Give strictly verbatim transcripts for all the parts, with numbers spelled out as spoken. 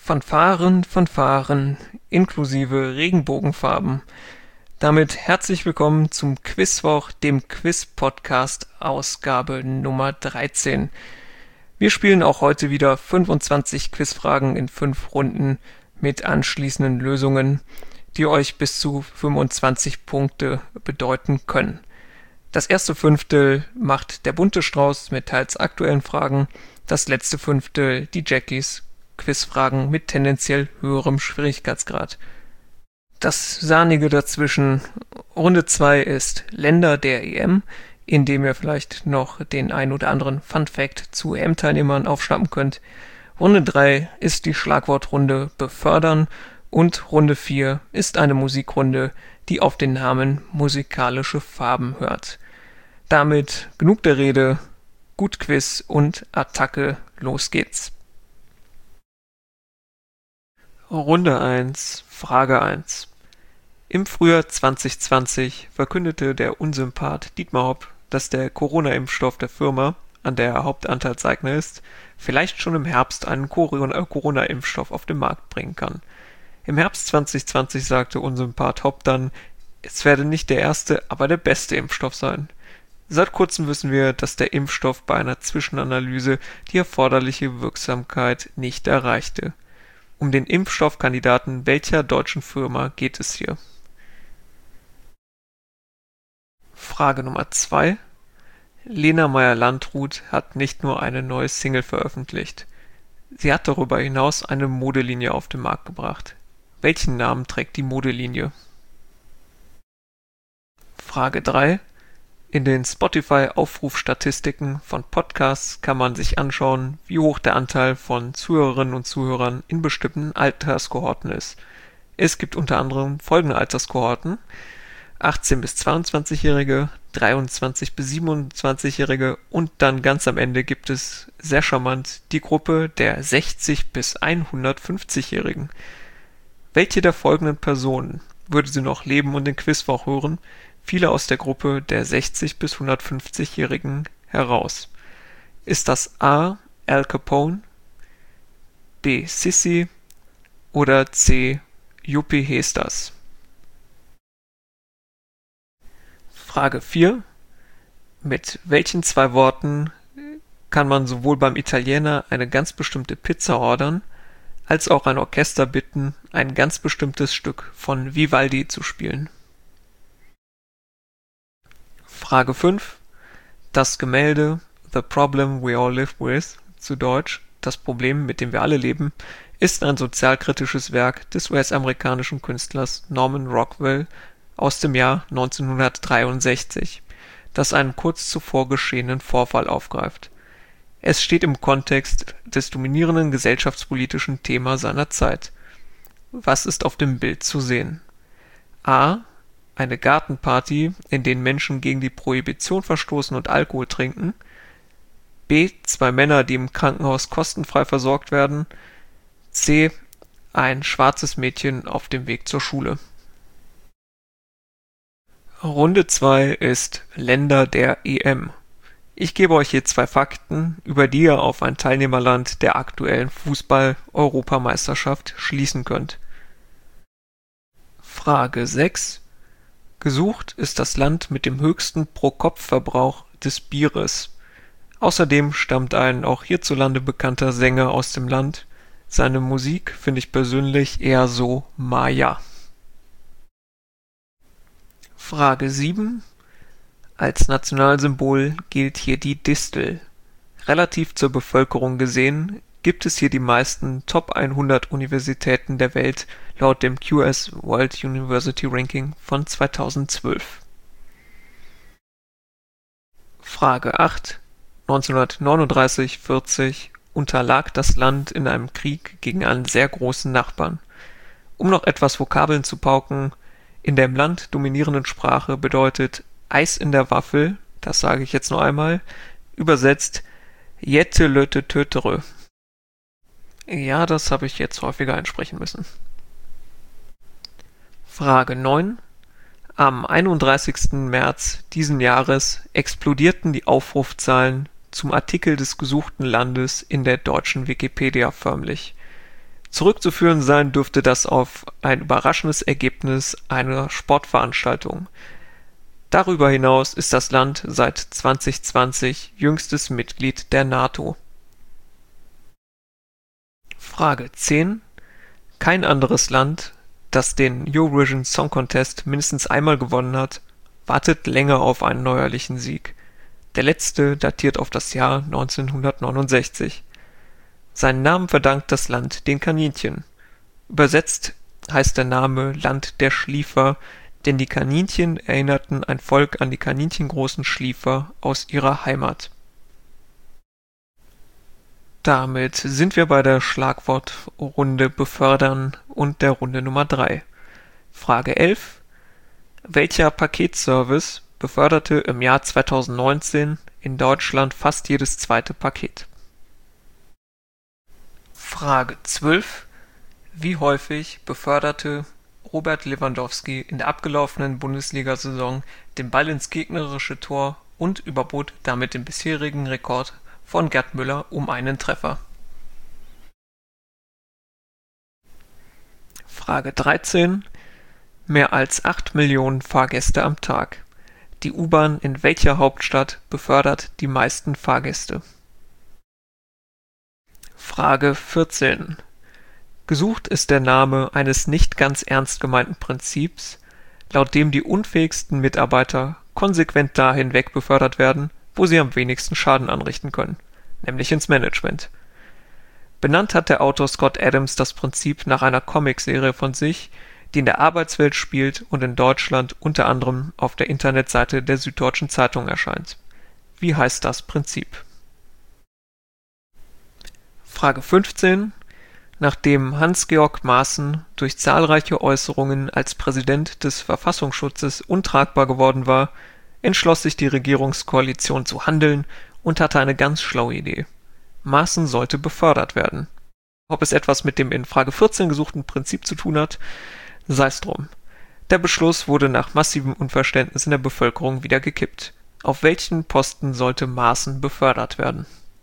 Fanfaren, Fanfaren, inklusive Regenbogenfarben. Damit herzlich willkommen zum Quizwoch, dem Quiz-Podcast, Ausgabe Nummer dreizehn. Wir spielen auch heute wieder fünfundzwanzig Quizfragen in fünf Runden mit anschließenden Lösungen, die euch bis zu fünfundzwanzig Punkte bedeuten können. Das erste Fünftel macht der bunte Strauß mit teils aktuellen Fragen, das letzte Fünftel die Jackies Quizfragen mit tendenziell höherem Schwierigkeitsgrad. Das Sahnige dazwischen, Runde zwei ist Länder der E M, in dem ihr vielleicht noch den ein oder anderen Fun-Fact zu E M-Teilnehmern aufschnappen könnt. Runde drei ist die Schlagwortrunde Befördern und Runde vier ist eine Musikrunde, die auf den Namen Musikalische Farben hört. Damit genug der Rede, gut Quiz und Attacke, los geht's. Runde eins, Frage eins. Im Frühjahr zwanzig zwanzig verkündete der Unsympath Dietmar Hopp, dass der Corona-Impfstoff der Firma, an der er Hauptanteilseigner ist, vielleicht schon im Herbst einen Corona-Impfstoff auf den Markt bringen kann. Im Herbst zwanzig zwanzig sagte Unsympath Hopp dann, es werde nicht der erste, aber der beste Impfstoff sein. Seit kurzem wissen wir, dass der Impfstoff bei einer Zwischenanalyse die erforderliche Wirksamkeit nicht erreichte. Um den Impfstoffkandidaten welcher deutschen Firma geht es hier? Frage Nummer zwei. Lena Meyer-Landrut hat nicht nur eine neue Single veröffentlicht. Sie hat darüber hinaus eine Modelinie auf den Markt gebracht. Welchen Namen trägt die Modelinie? Frage drei. In den Spotify-Aufrufstatistiken von Podcasts kann man sich anschauen, wie hoch der Anteil von Zuhörerinnen und Zuhörern in bestimmten Alterskohorten ist. Es gibt unter anderem folgende Alterskohorten: achtzehn- bis zweiundzwanzigjährige, dreiundzwanzig- bis siebenundzwanzigjährige und dann ganz am Ende gibt es, sehr charmant, die Gruppe der sechzig- bis hundertfünfzigjährigen. Welche der folgenden Personen würde sie noch leben und den Quizwoch hören? Viele aus der Gruppe der sechzig- bis hundertfünfzigjährigen heraus. Ist das A. Al Capone, B. Sissi oder C. Yuppie Hestas? Frage vier. Mit welchen zwei Worten kann man sowohl beim Italiener eine ganz bestimmte Pizza ordern, als auch ein Orchester bitten, ein ganz bestimmtes Stück von Vivaldi zu spielen? Frage fünf. Das Gemälde The Problem We All Live With, zu Deutsch Das Problem, mit dem wir alle leben, ist ein sozialkritisches Werk des U S-amerikanischen Künstlers Norman Rockwell aus dem Jahr neunzehnhundertdreiundsechzig, das einen kurz zuvor geschehenen Vorfall aufgreift. Es steht im Kontext des dominierenden gesellschaftspolitischen Thema seiner Zeit. Was ist auf dem Bild zu sehen? A. Eine Gartenparty, in denen Menschen gegen die Prohibition verstoßen und Alkohol trinken. B. Zwei Männer, die im Krankenhaus kostenfrei versorgt werden. C. Ein schwarzes Mädchen auf dem Weg zur Schule. Runde zwei ist Länder der E M. Ich gebe euch hier zwei Fakten, über die ihr auf ein Teilnehmerland der aktuellen Fußball-Europameisterschaft schließen könnt. Frage sechs. Gesucht ist das Land mit dem höchsten Pro-Kopf-Verbrauch des Bieres. Außerdem stammt ein auch hierzulande bekannter Sänger aus dem Land. Seine Musik finde ich persönlich eher so Maya. Frage sieben. Als Nationalsymbol gilt hier die Distel. Relativ zur Bevölkerung gesehen gibt es hier die meisten Top hundert Universitäten der Welt laut dem Q S World University Ranking von zweitausendzwölf. Frage acht. neunzehnhundertneununddreißig vierzig unterlag das Land in einem Krieg gegen einen sehr großen Nachbarn. Um noch etwas Vokabeln zu pauken, in der im Land dominierenden Sprache bedeutet Eis in der Waffel, das sage ich jetzt nur einmal, übersetzt Jette Lötte Tötere. Ja, das habe ich jetzt häufiger einsprechen müssen. Frage neun. Am einunddreißigsten März diesen Jahres explodierten die Aufrufzahlen zum Artikel des gesuchten Landes in der deutschen Wikipedia förmlich. Zurückzuführen sein dürfte das auf ein überraschendes Ergebnis einer Sportveranstaltung. Darüber hinaus ist das Land seit zwanzig zwanzig jüngstes Mitglied der NATO. Frage zehn. Kein anderes Land, das den Eurovision Song Contest mindestens einmal gewonnen hat, wartet länger auf einen neuerlichen Sieg. Der letzte datiert auf das Jahr neunzehnhundertneunundsechzig. Seinen Namen verdankt das Land den Kaninchen. Übersetzt heißt der Name Land der Schliefer, denn die Kaninchen erinnerten ein Volk an die kaninchengroßen Schliefer aus ihrer Heimat. Damit sind wir bei der Schlagwortrunde Befördern und der Runde Nummer drei. Frage elf. Welcher Paketservice beförderte im Jahr zweitausendneunzehn in Deutschland fast jedes zweite Paket? Frage zwölf. Wie häufig beförderte Robert Lewandowski in der abgelaufenen Bundesliga-Saison den Ball ins gegnerische Tor und überbot damit den bisherigen Rekord von Gerd Müller um einen Treffer? Frage dreizehn. Mehr als acht Millionen Fahrgäste am Tag. Die U-Bahn in welcher Hauptstadt befördert die meisten Fahrgäste? Frage vierzehn. Gesucht ist der Name eines nicht ganz ernst gemeinten Prinzips, laut dem die unfähigsten Mitarbeiter konsequent dahin wegbefördert werden, wo sie am wenigsten Schaden anrichten können, nämlich ins Management. Benannt hat der Autor Scott Adams das Prinzip nach einer Comicserie von sich, die in der Arbeitswelt spielt und in Deutschland unter anderem auf der Internetseite der Süddeutschen Zeitung erscheint. Wie heißt das Prinzip? Frage fünfzehn. Nachdem Hans-Georg Maaßen durch zahlreiche Äußerungen als Präsident des Verfassungsschutzes untragbar geworden war, entschloss sich die Regierungskoalition zu handeln und hatte eine ganz schlaue Idee. Maaßen sollte befördert werden. Ob es etwas mit dem in Frage vierzehn gesuchten Prinzip zu tun hat, sei's drum. Der Beschluss wurde nach massivem Unverständnis in der Bevölkerung wieder gekippt. Auf welchen Posten sollte Maaßen befördert werden?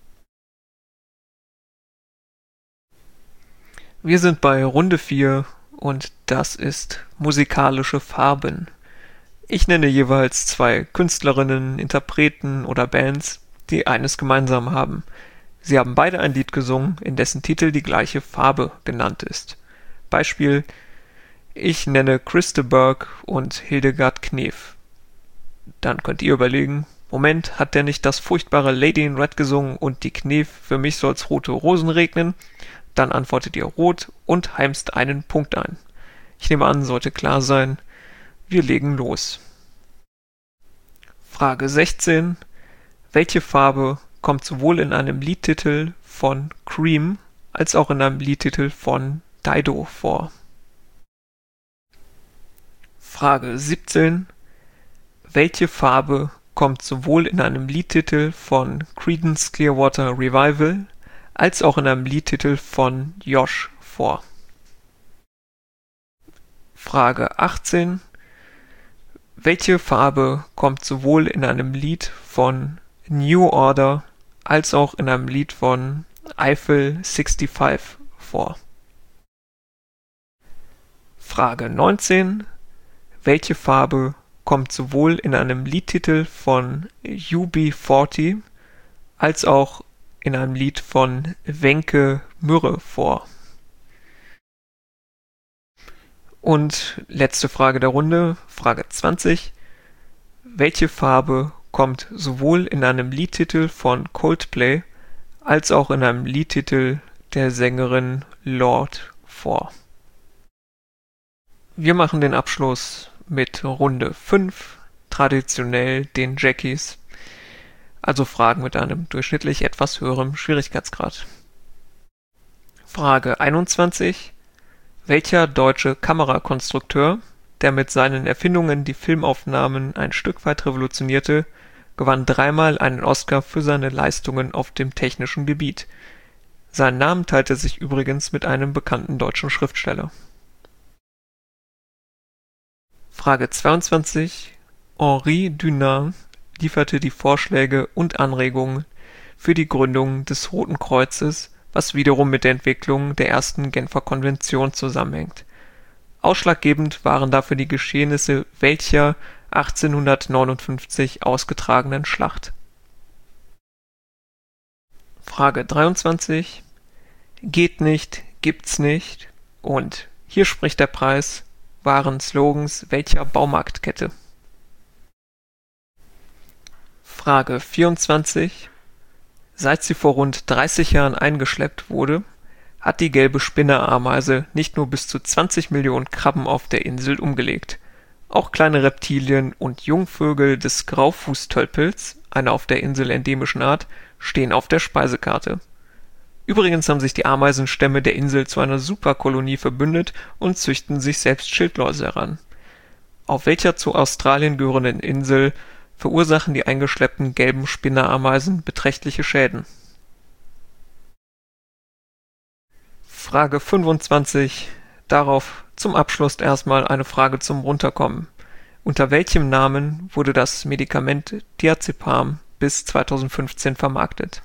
Wir sind bei Runde vier und das ist musikalische Farben. Ich nenne jeweils zwei Künstlerinnen, Interpreten oder Bands, die eines gemeinsam haben. Sie haben beide ein Lied gesungen, in dessen Titel die gleiche Farbe genannt ist. Beispiel: Ich nenne Christe Berg und Hildegard Knef. Dann könnt ihr überlegen, Moment, hat der nicht das furchtbare Lady in Red gesungen und die Knef, für mich soll's rote Rosen regnen? Dann antwortet ihr rot und heimst einen Punkt ein. Ich nehme an, sollte klar sein. Wir legen los. Frage sechzehn. Welche Farbe kommt sowohl in einem Liedtitel von Cream als auch in einem Liedtitel von Dido vor? Frage siebzehn. Welche Farbe kommt sowohl in einem Liedtitel von Creedence Clearwater Revival als auch in einem Liedtitel von Josh vor? Frage achtzehn. Welche Farbe kommt sowohl in einem Lied von New Order als auch in einem Lied von Eiffel fünfundsechzig vor? Frage neunzehn. Welche Farbe kommt sowohl in einem Liedtitel von U B vierzig als auch in einem Lied von Wenke Mürre vor? Und letzte Frage der Runde, Frage zwanzig. Welche Farbe kommt sowohl in einem Liedtitel von Coldplay als auch in einem Liedtitel der Sängerin Lorde vor? Wir machen den Abschluss mit Runde fünf, traditionell den Jackies, also Fragen mit einem durchschnittlich etwas höherem Schwierigkeitsgrad. Frage einundzwanzig. Welcher deutsche Kamerakonstrukteur, der mit seinen Erfindungen die Filmaufnahmen ein Stück weit revolutionierte, gewann dreimal einen Oscar für seine Leistungen auf dem technischen Gebiet? Sein Name teilte sich übrigens mit einem bekannten deutschen Schriftsteller. Frage zweiundzwanzig. Henri Dunant lieferte die Vorschläge und Anregungen für die Gründung des Roten Kreuzes was wiederum mit der Entwicklung der ersten Genfer Konvention zusammenhängt. Ausschlaggebend waren dafür die Geschehnisse welcher achtzehnhundertneunundfünfzig ausgetragenen Schlacht. Frage dreiundzwanzig. Geht nicht, gibt's nicht und hier spricht der Preis waren Slogans welcher Baumarktkette? Frage vierundzwanzig. Seit sie vor rund dreißig Jahren eingeschleppt wurde, hat die gelbe Spinnerameise nicht nur bis zu zwanzig Millionen Krabben auf der Insel umgelegt. Auch kleine Reptilien und Jungvögel des Graufußtölpels, einer auf der Insel endemischen Art, stehen auf der Speisekarte. Übrigens haben sich die Ameisenstämme der Insel zu einer Superkolonie verbündet und züchten sich selbst Schildläuse heran. Auf welcher zu Australien gehörenden Insel verursachen die eingeschleppten gelben Spinnerameisen beträchtliche Schäden? Frage fünfundzwanzig. Darauf zum Abschluss erstmal eine Frage zum Runterkommen. Unter welchem Namen wurde das Medikament Diazepam bis zweitausendfünfzehn vermarktet?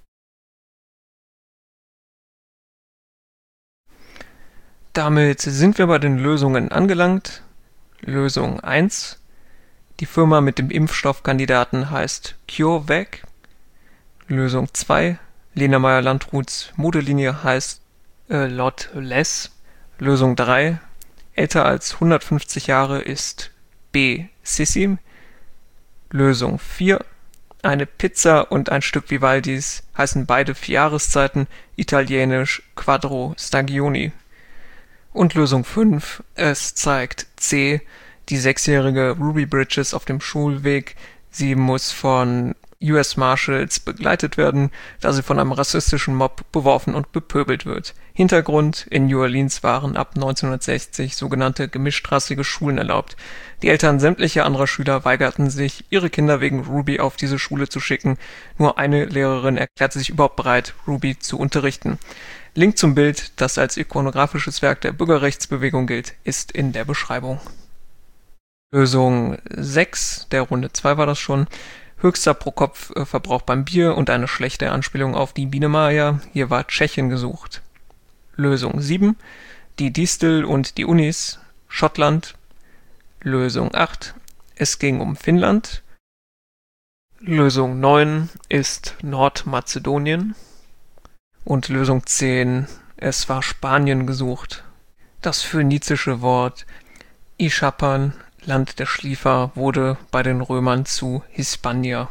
Damit sind wir bei den Lösungen angelangt. Lösung eins. Die Firma mit dem Impfstoffkandidaten heißt CureVac. Lösung zwei. Lena Meyer-Landruths Modelinie heißt A Lot Less. Lösung drei. Älter als hundertfünfzig Jahre ist B. Sissi. Lösung vier. Eine Pizza und ein Stück Vivaldis heißen beide vier Jahreszeiten, italienisch Quattro Stagioni. Und Lösung fünf. Es zeigt C. Die sechsjährige Ruby Bridges auf dem Schulweg. Sie muss von U S Marshals begleitet werden, da sie von einem rassistischen Mob beworfen und bepöbelt wird. Hintergrund: In New Orleans waren ab neunzehnhundertsechzig sogenannte gemischtrassige Schulen erlaubt. Die Eltern sämtlicher anderer Schüler weigerten sich, ihre Kinder wegen Ruby auf diese Schule zu schicken. Nur eine Lehrerin erklärte sich überhaupt bereit, Ruby zu unterrichten. Link zum Bild, das als ikonografisches Werk der Bürgerrechtsbewegung gilt, ist in der Beschreibung. Lösung sechs, der Runde zwei war das schon. Höchster Pro-Kopf-Verbrauch beim Bier und eine schlechte Anspielung auf die Biene Maya. Hier war Tschechien gesucht. Lösung sieben. Die Distel und die Unis. Schottland. Lösung acht. Es ging um Finnland. Lösung neun ist Nordmazedonien. Und Lösung zehn. Es war Spanien gesucht. Das phönizische Wort Ischapan, Land der Schliefer, wurde bei den Römern zu Hispania.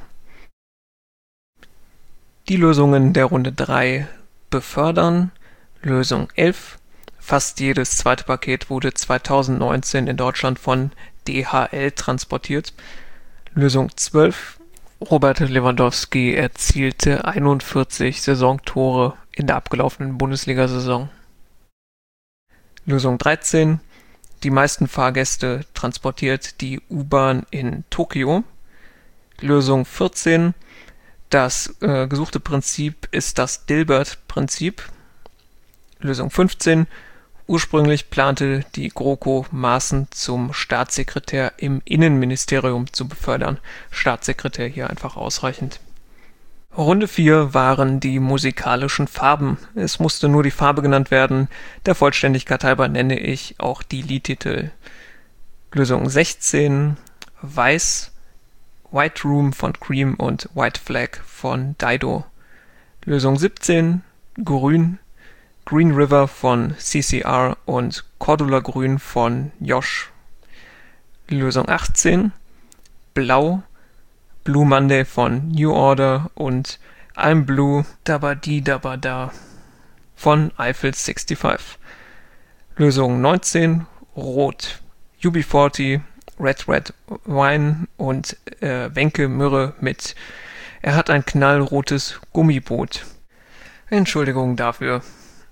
Die Lösungen der Runde drei befördern. Lösung elf. Fast jedes zweite Paket wurde zweitausendneunzehn in Deutschland von D H L transportiert. Lösung zwölf. Robert Lewandowski erzielte einundvierzig Saisontore in der abgelaufenen Bundesliga-Saison. Lösung dreizehn. Die meisten Fahrgäste transportiert die U-Bahn in Tokio. Lösung vierzehn. Das äh, gesuchte Prinzip ist das Dilbert-Prinzip. Lösung fünfzehn. Ursprünglich plante die GroKo, Maaßen zum Staatssekretär im Innenministerium zu befördern. Staatssekretär hier einfach ausreichend. Runde vier waren die musikalischen Farben. Es musste nur die Farbe genannt werden. Der Vollständigkeit halber nenne ich auch die Liedtitel. Lösung sechzehn. Weiß. White Room von Cream und White Flag von Dido. Lösung siebzehn. Grün. Green River von C C R und Cordula Grün von Josh. Lösung achtzehn. Blau. Blue Monday von New Order und I'm Blue Dabadi Dabada von Eiffel fünfundsechzig. Lösung neunzehn. Rot. U B vierzig, Red Red Wine und äh, Wenke Myrrhe mit Er hat ein knallrotes Gummiboot. Entschuldigung dafür.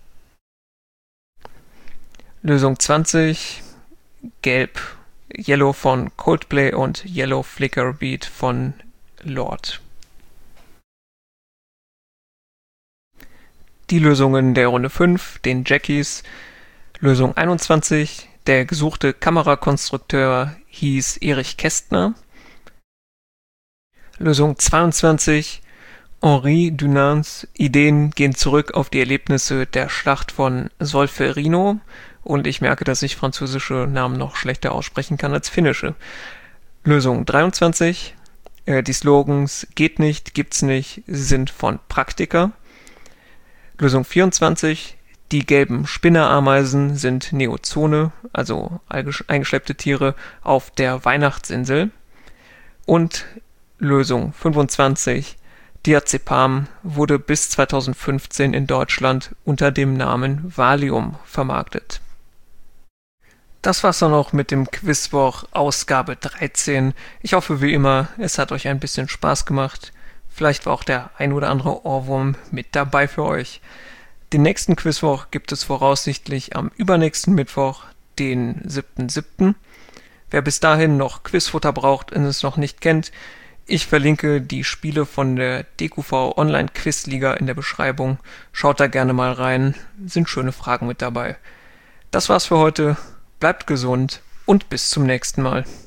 Lösung zwanzig. Gelb. Yellow von Coldplay und Yellow Flicker Beat von Lord. Die Lösungen der Runde fünf, den Jackies. Lösung einundzwanzig. Der gesuchte Kamerakonstrukteur hieß Erich Kästner. Lösung zweiundzwanzig. Henri Dunants Ideen gehen zurück auf die Erlebnisse der Schlacht von Solferino und ich merke, dass ich französische Namen noch schlechter aussprechen kann als finnische. Lösung dreiundzwanzig. Äh, die Slogans "Geht nicht, gibt's nicht" sind von Praktika. Lösung vierundzwanzig. Die gelben Spinnerameisen sind Neozone, also eingeschleppte Tiere auf der Weihnachtsinsel. Und Lösung fünfundzwanzig. Diazepam wurde bis zweitausendfünfzehn in Deutschland unter dem Namen Valium vermarktet. Das war's dann auch mit dem Quizwoch Ausgabe dreizehn. Ich hoffe wie immer, es hat euch ein bisschen Spaß gemacht. Vielleicht war auch der ein oder andere Ohrwurm mit dabei für euch. Den nächsten Quizwoch gibt es voraussichtlich am übernächsten Mittwoch, den siebten siebten Wer bis dahin noch Quizfutter braucht und es noch nicht kennt, ich verlinke die Spiele von der D Q V Online Quizliga in der Beschreibung. Schaut da gerne mal rein, sind schöne Fragen mit dabei. Das war's für heute, bleibt gesund und bis zum nächsten Mal.